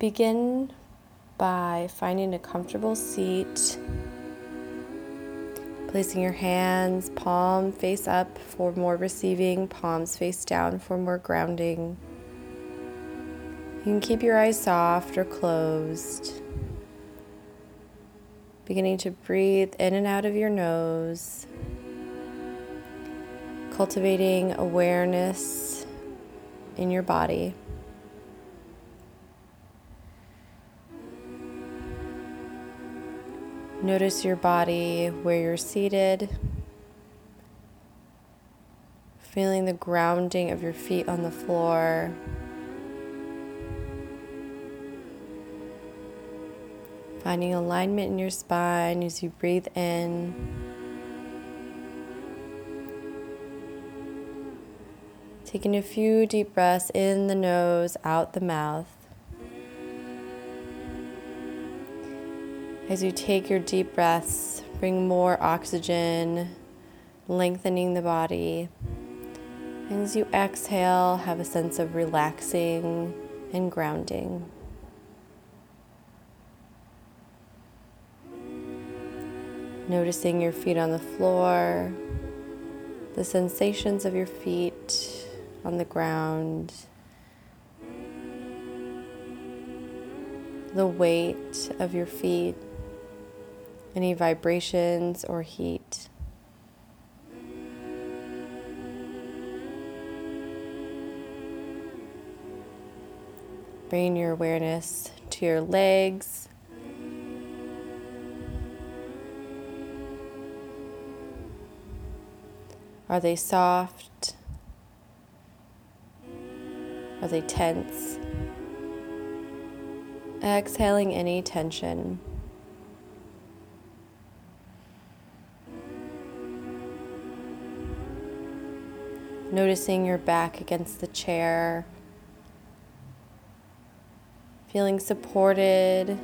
Begin by finding a comfortable seat, placing your hands palm face up for more receiving, palms face down for more grounding. You can keep your eyes soft or closed. Beginning to breathe in and out of your nose, cultivating awareness in your body. Notice your body where you're seated, feeling the grounding of your feet on the floor. Finding alignment in your spine as you breathe in. Taking a few deep breaths in the nose, out the mouth. As you take your deep breaths, bring more oxygen, lengthening the body. And as you exhale, have a sense of relaxing and grounding. Noticing your feet on the floor, the sensations of your feet on the ground, the weight of your feet, any vibrations or heat. Bring your awareness to your legs. Are they soft? Are they tense? Exhaling any tension. Noticing your back against the chair, feeling supported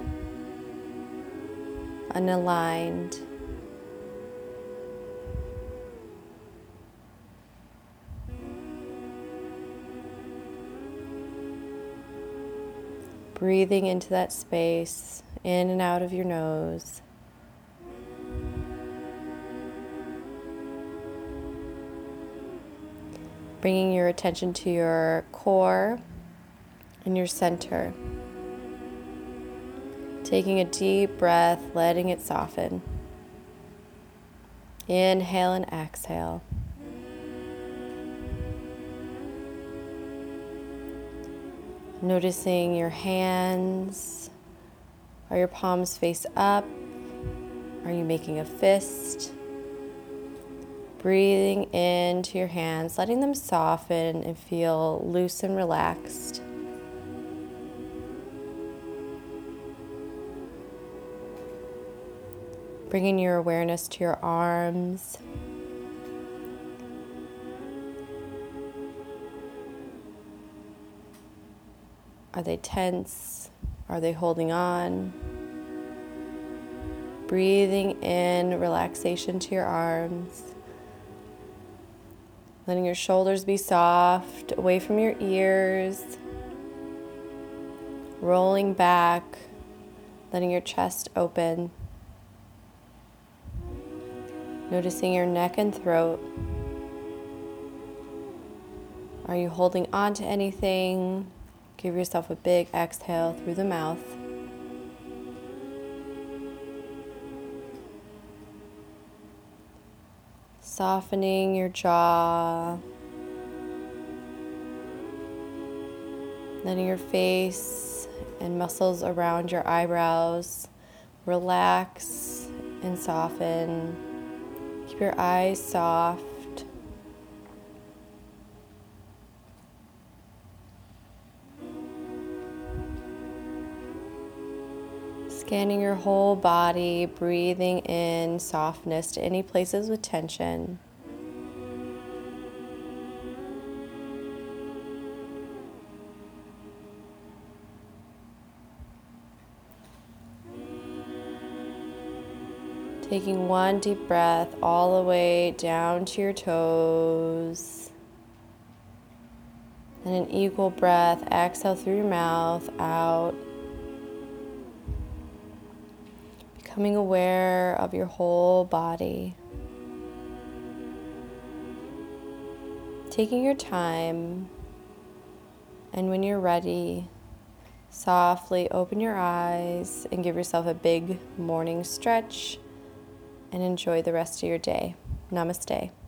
and aligned. Breathing into that space, in and out of your nose. Bringing your attention to your core and your center. Taking a deep breath, letting it soften. Inhale and exhale. Noticing your hands. Are your palms face up? Are you making a fist? Breathing into your hands, letting them soften and feel loose and relaxed. Bringing your awareness to your arms. Are they tense? Are they holding on? Breathing in relaxation to your arms. Letting your shoulders be soft, away from your ears. Rolling back, letting your chest open. Noticing your neck and throat. Are you holding on to anything? Give yourself a big exhale through the mouth. Softening your jaw. Letting your face and muscles around your eyebrows relax and soften. Keep your eyes soft. Scanning your whole body, breathing in softness to any places with tension. Taking one deep breath all the way down to your toes. And an equal breath, exhale through your mouth, out. Becoming aware of your whole body. Taking your time, and when you're ready, softly open your eyes and give yourself a big morning stretch and enjoy the rest of your day. Namaste.